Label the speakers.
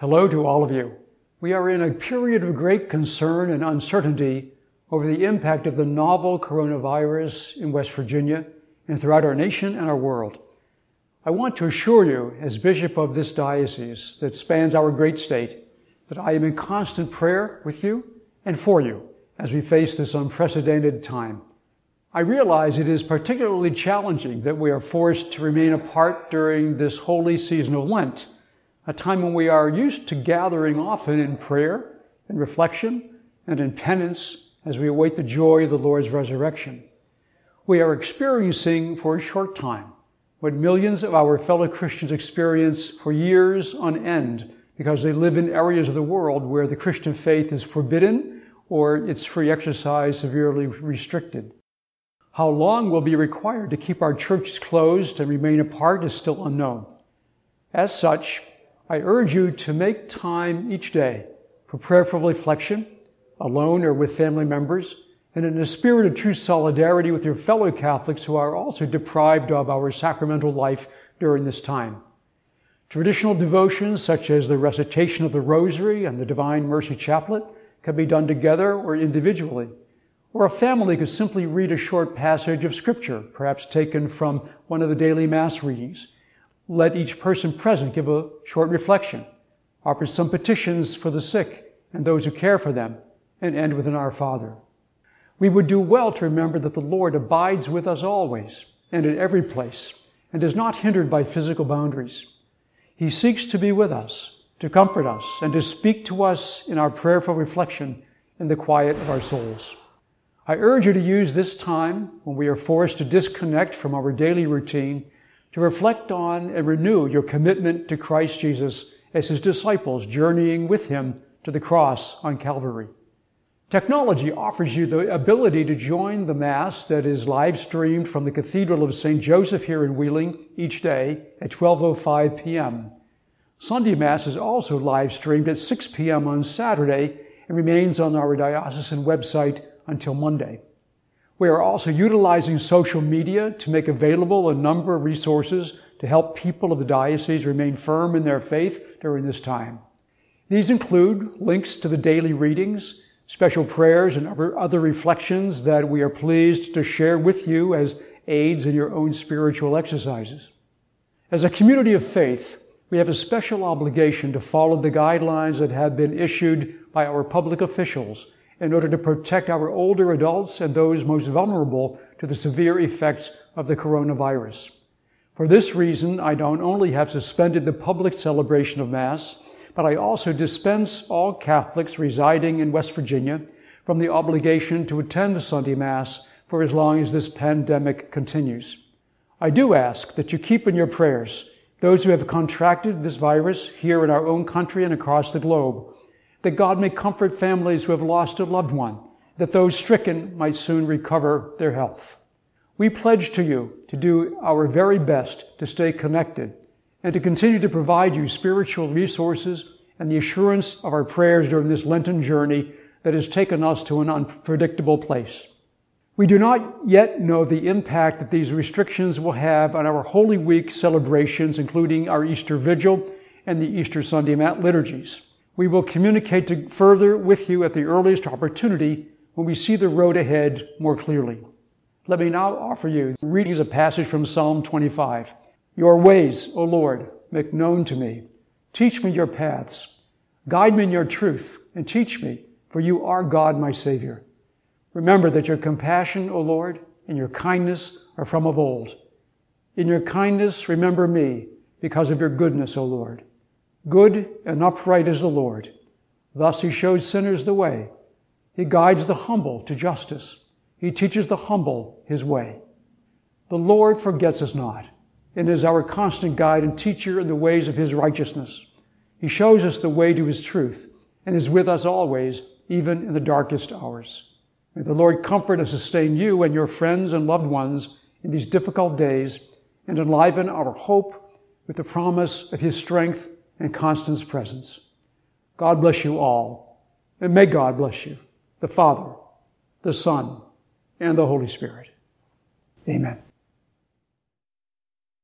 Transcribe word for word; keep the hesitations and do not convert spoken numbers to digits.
Speaker 1: Hello to all of you. We are in a period of great concern and uncertainty over the impact of the novel coronavirus in West Virginia and throughout our nation and our world. I want to assure you, as bishop of this diocese that spans our great state, that I am in constant prayer with you and for you as we face this unprecedented time. I realize it is particularly challenging that we are forced to remain apart during this holy season of Lent, a time when we are used to gathering often in prayer, in reflection, and in penance as we await the joy of the Lord's resurrection. We are experiencing for a short time what millions of our fellow Christians experience for years on end because they live in areas of the world where the Christian faith is forbidden or its free exercise severely restricted. How long will be required to keep our churches closed and remain apart is still unknown. As such, I urge you to make time each day for prayerful reflection, alone or with family members, and in a spirit of true solidarity with your fellow Catholics who are also deprived of our sacramental life during this time. Traditional devotions such as the recitation of the Rosary and the Divine Mercy Chaplet can be done together or individually, or a family could simply read a short passage of Scripture, perhaps taken from one of the daily Mass readings. Let each person present give a short reflection, offer some petitions for the sick and those who care for them, and end with an Our Father. We would do well to remember that the Lord abides with us always and in every place and is not hindered by physical boundaries. He seeks to be with us, to comfort us, and to speak to us in our prayerful reflection in the quiet of our souls. I urge you to use this time when we are forced to disconnect from our daily routine to reflect on and renew your commitment to Christ Jesus as his disciples journeying with him to the cross on Calvary. Technology offers you the ability to join the Mass that is live streamed from the Cathedral of Saint Joseph here in Wheeling each day at twelve oh five p.m. Sunday Mass is also live streamed at six p.m. on Saturday and remains on our diocesan website until Monday. We are also utilizing social media to make available a number of resources to help people of the diocese remain firm in their faith during this time. These include links to the daily readings, special prayers, and other reflections that we are pleased to share with you as aids in your own spiritual exercises. As a community of faith, we have a special obligation to follow the guidelines that have been issued by our public officials in order to protect our older adults and those most vulnerable to the severe effects of the coronavirus. For this reason, I don't only have suspended the public celebration of Mass, but I also dispense all Catholics residing in West Virginia from the obligation to attend the Sunday Mass for as long as this pandemic continues. I do ask that you keep in your prayers those who have contracted this virus here in our own country and across the globe, that God may comfort families who have lost a loved one, that those stricken might soon recover their health. We pledge to you to do our very best to stay connected and to continue to provide you spiritual resources and the assurance of our prayers during this Lenten journey that has taken us to an unpredictable place. We do not yet know the impact that these restrictions will have on our Holy Week celebrations, including our Easter Vigil and the Easter Sunday liturgies. We will communicate to further with you at the earliest opportunity when we see the road ahead more clearly. Let me now offer you readings a passage from Psalm twenty-five. Your ways, O Lord, make known to me. Teach me your paths. Guide me in your truth and teach me, for you are God, my Savior. Remember that your compassion, O Lord, and your kindness are from of old. In your kindness, remember me because of your goodness, O Lord. Good and upright is the Lord. Thus he shows sinners the way. He guides the humble to justice. He teaches the humble his way. The Lord forgets us not, and is our constant guide and teacher in the ways of his righteousness. He shows us the way to his truth, and is with us always, even in the darkest hours. May the Lord comfort and sustain you and your friends and loved ones in these difficult days, and enliven our hope with the promise of his strength and constant presence. God bless you all, and may God bless you, the Father, the Son, and the Holy Spirit. Amen.